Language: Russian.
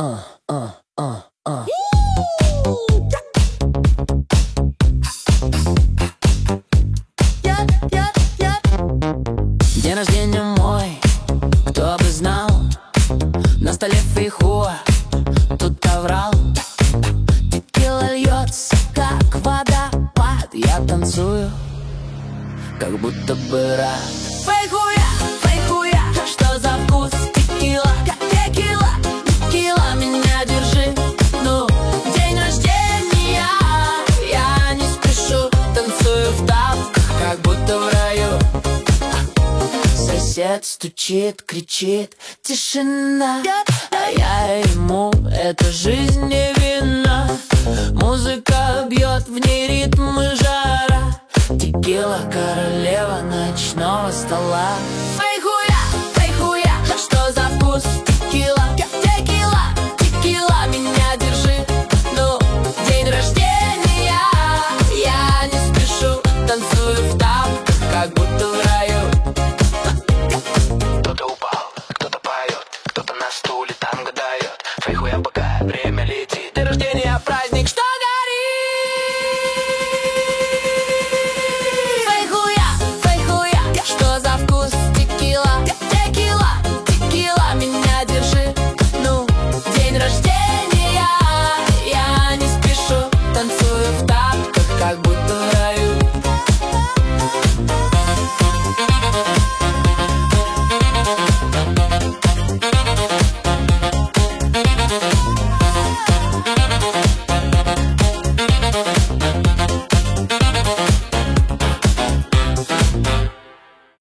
День рождения мой, кто бы знал, на столе фейхоа, тут оврал. Текила льется, как водопад. Я танцую, как будто бы рад. Фейхуя, фейхуя, что за вкус текила? Текила, текила, меня держи. Ну, день рождения, я не спешу. Танцую в тапках, как будто в раю. Сосед стучит, кричит, тишина. А я ему, это жизнь.